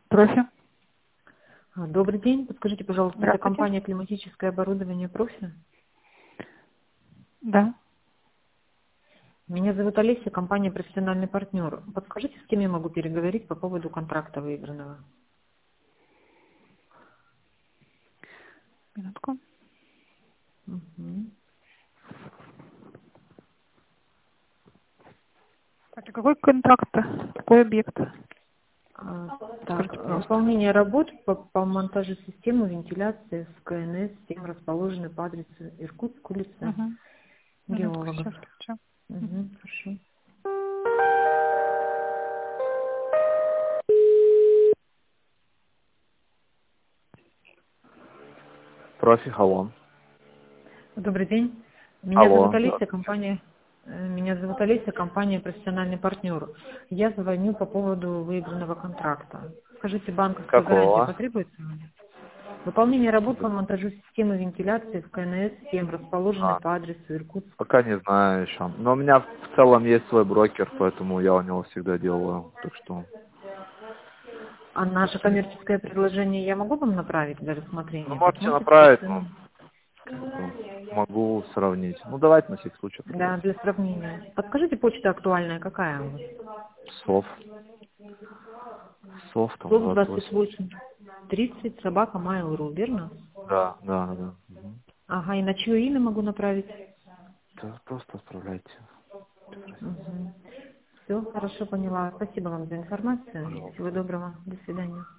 Профи. Добрый день. Подскажите, пожалуйста, это Здравствуйте. компания «Климатическое оборудование Профи»? Да. Меня зовут Олеся, компания «Профессиональный партнер». Подскажите, с кем я могу переговорить по поводу контракта выигранного? Минутку. Мгм. Так, а какой контракт? Какой объект? Так, Скажите, пожалуйста. выполнение работ по монтажу системы вентиляции в КНС 7, расположены по адресу Иркутск, улица Угу. Минутку, геологов. сейчас включу. Угу. Угу, хорошо. Профи, алло. Добрый день. Меня зовут Алло. Олеся, компания «Профессиональный партнер». Я звоню по поводу выигранного контракта. Скажите, банковская гарантия Какого? потребуется вам? Выполнение работ по монтажу системы вентиляции в КНС-7, расположенной А, по адресу Иркутск. пока не знаю еще. Но у меня в целом есть свой брокер, поэтому я у него всегда делаю. Так что... А наше коммерческое предложение я могу вам направить для Ну, рассмотрения? можете Посмотрите по направить, но ценам. как бы могу сравнить. Ну, давайте на всякий случай Да, отправить. для сравнения. Подскажите, почта актуальная какая у вас? Сов. Сов там Сов 28. 28 30 собака Mail.ru, верно? Да, да, да. Угу. Ага, и на чье имя могу направить? Да, просто отправляйте. Все, хорошо поняла. Спасибо вам за информацию. Всего Пожалуйста. доброго. До свидания.